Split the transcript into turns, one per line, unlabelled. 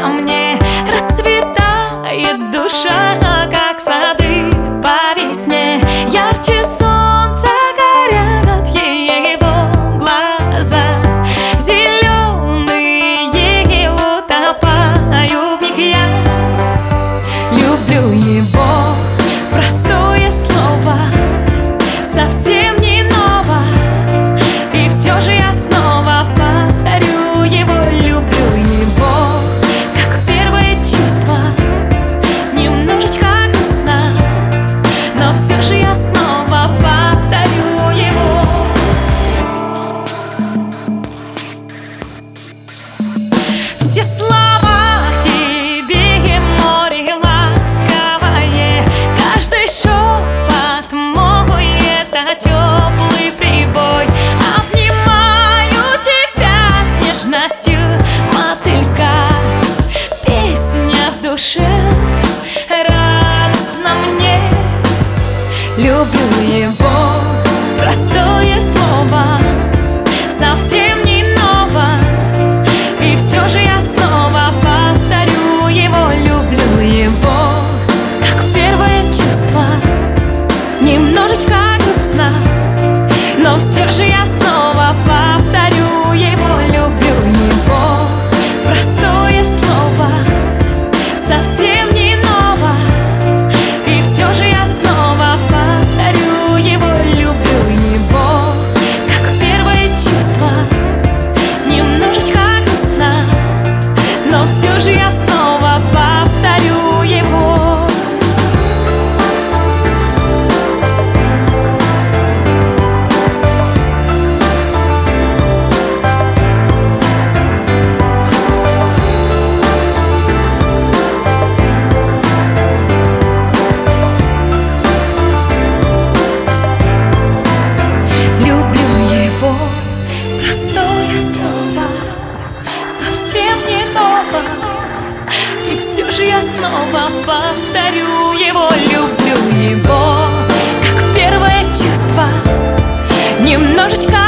нравится мне. Расцветает душа, как сады по весне. Ярче солнца горят его глаза. Зеленые утопаю в них я. Люблю его, простое слово, совсем не ново. И все же я снова повторю его. Люблю его, как первое чувство, немножечко грустно, но все же я снова повторю его. Все слова к тебе, море ласковое, каждый шепот мой — это теплый прибой. Обнимаю тебя с нежностью мотылька, песня в душе радостна мне. Люблю его, простое слово, совсем не ново. И все же я снова повторю его. Люблю его, как первое чувство, немножечко грустно, но все же я снова повторю его. Люблю его, простое слово, совсем не ново. И все же я снова повторю его. Люблю его, как первое чувство, немножечко грустно, но все же я снова повторю его. Люблю его, простое слово, совсем не ново. И все же я снова повторю его. Люблю его, как первое чувство, немножечко